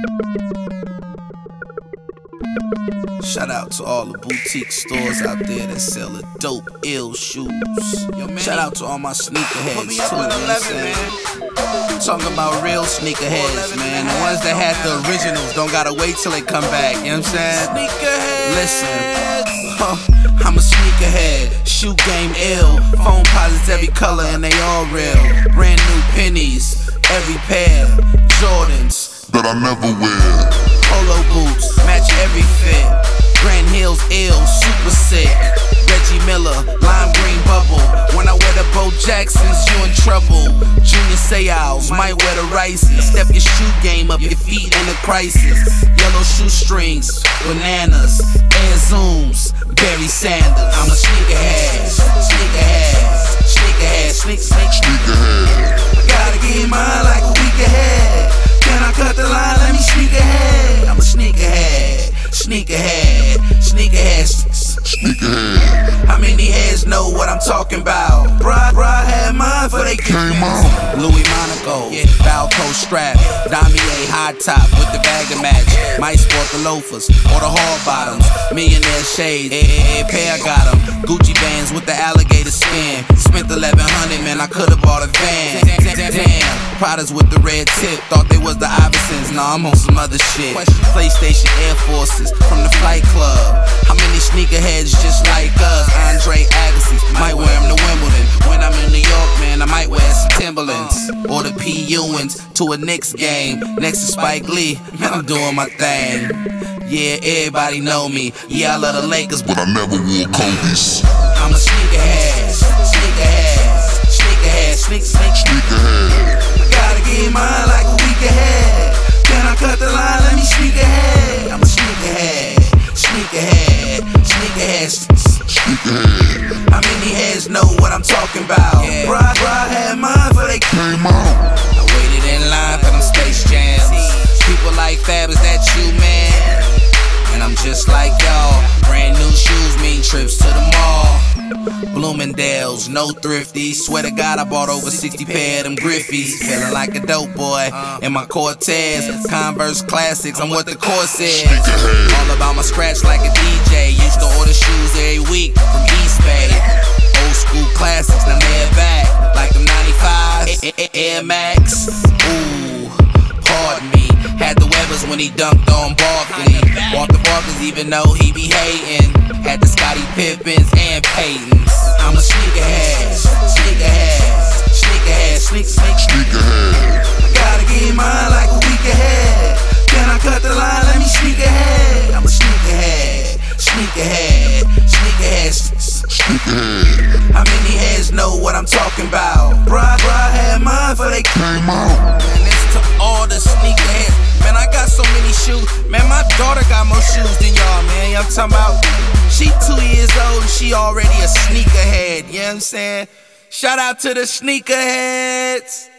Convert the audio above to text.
Shout out to all the boutique stores out there that sell the dope, ill shoes. Shout out to all my sneakerheads too, you know what I'm saying? Talking about real sneakerheads, man. The ones that had the originals don't gotta wait till they come back, you know what I'm saying? Sneakerheads. Listen, I'm a sneakerhead, shoe game ill. Phone posits every color and they all real. Brand new pennies, every pair. Jordans that I never wear. Polo boots, match every fit. Grand Hills ill, super sick. Reggie Miller, lime green bubble. When I wear the Bo Jacksons, you in trouble. Junior Seau's, might wear the Rices. Step your shoe game up, your feet in a crisis. Yellow shoestrings, bananas, Air Zooms, Barry Sanders. I'm a sneakerhead, sneakerhead, sneakerhead, sneakerhead. Gotta get mine like a week ahead. Can I cut the line? Let me sneak ahead. I'm a sneakerhead, sneakerhead, sneakerhead, sneakerhead. How many heads know what I'm talking about? Bra had mine for they came out. Louis Monaco, Valco strap, Damier high top with the bag and match. Might sport the loafers or the hard bottoms. Millionaire shades, every pair got them. Gucci bands with the alligator skin. Spent 1100, man, I could've bought a van. Damn, Pradas with the red tip. Thought they was the Iversons, nah, I'm on some other shit. PlayStation Air Forces from the Flight Club. How many sneakerheads just like us? Andre Agassi, might wear them to Wimbledon. When I'm in New York, man, I might wear some Timberlands. Or the P. Ewins to a Knicks game. Next to Spike Lee, man, I'm doing my thing. Yeah, everybody know me. Yeah, I love the Lakers, but I never wore Kobe's. I'm a sneakerhead, sneakerhead, sneakerhead, sneakerhead. Gotta get mine like a week ahead. Can I cut the line? Let me sneak ahead. I'm a sneakerhead, sneakerhead, sneakerhead, sneakerhead. How many heads know what I'm talking about? Yeah. Bra had mine for they came out. I waited in line for them Space Jams. People like Fab, is that you, man? And I'm just like y'all. Brand new shoes mean trips to the mall. Bloomingdale's, no thrifty. Swear to God, I bought over 60 pair of them Griffies. Feeling like a dope boy in my Cortez. Converse classics, I'm what the court said. All about my scratch like a DJ. Used to order shoes every week from East Bay. Old school classics, now they're back. Like them 95s, Air Max. Ooh, pardon me. Had the Webbers when he dunked on Barkley. Walter Barkley's even though he be hating. Had the Scottie Pippins and Paytons. I'm a sneakerhead, sneakerhead, sneakerhead, sneakerhead. Gotta get mine like a week ahead. Can I cut the line? Let me sneak ahead. I'm a sneakerhead, sneakerhead, sneakerhead, sneakerhead. How many heads know what I'm talking about? Bra had mine for they came out. And it's to all the sneakerheads. Man, I got so many shoes. Man, my daughter got more shoes than y'all, man. I'm talking about, she 2 years old and she already a sneakerhead. You know what I'm saying? Shout out to the sneakerheads.